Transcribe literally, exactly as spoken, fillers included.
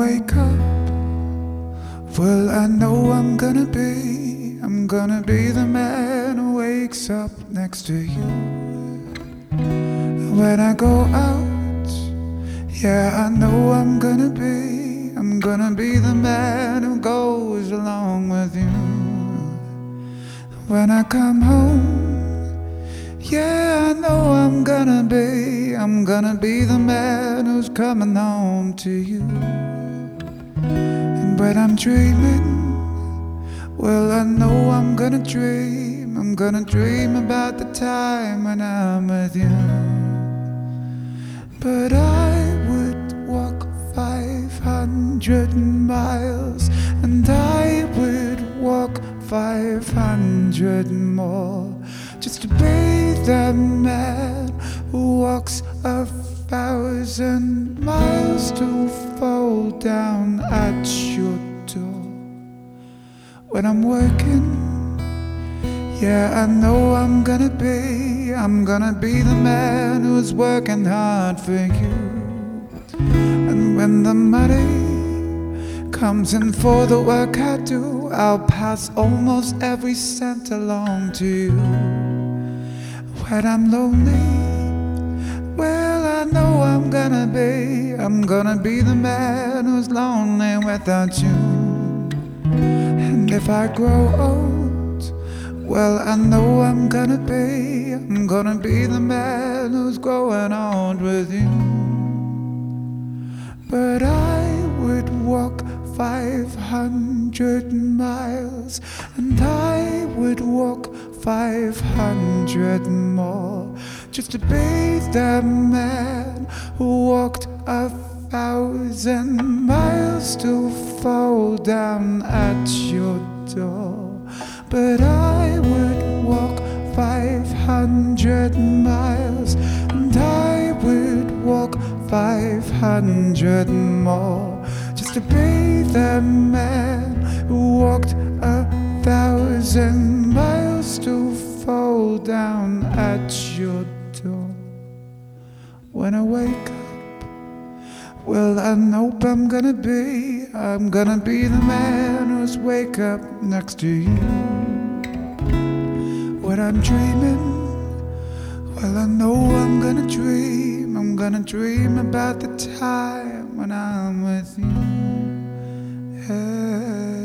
wake up, well, I know I'm gonna be, I'm gonna be the man who wakes up next to you. When I go out, yeah, I know I'm gonna be, I'm gonna be the man who goes along with you. When I come home, yeah, I know I'm gonna be, I'm gonna be the man who's coming home to you. And when I'm dreaming, well, I know I'm gonna dream, I'm gonna dream about the time when I'm with you. But I would walk five hundred miles, and I would walk five hundred more, just to be the man who walks a thousand miles to fall down at your door. When I'm working, yeah, I know I'm gonna be, I'm gonna be the man who's working hard for you. And when the money comes in for the work I do, I'll pass almost every cent along to you. When I'm lonely, well, I know I'm gonna be, I'm gonna be the man who's lonely without you. And if I grow old, well, I know I'm gonna be, I'm gonna be the man who's growing old with you. But I would walk five hundred miles, and I would walk five hundred more, just to be the man who walked a thousand miles to fall down at your door. But I would walk five hundred miles, and I would walk five hundred more, just to be the man who walked a thousand miles to fall down at your door. When I wake up, well, I know I'm gonna be, I'm gonna be the man who's wake up next to you. When I'm dreaming, well, I know I'm gonna dream, I'm gonna dream about the time when I'm with you. Yeah.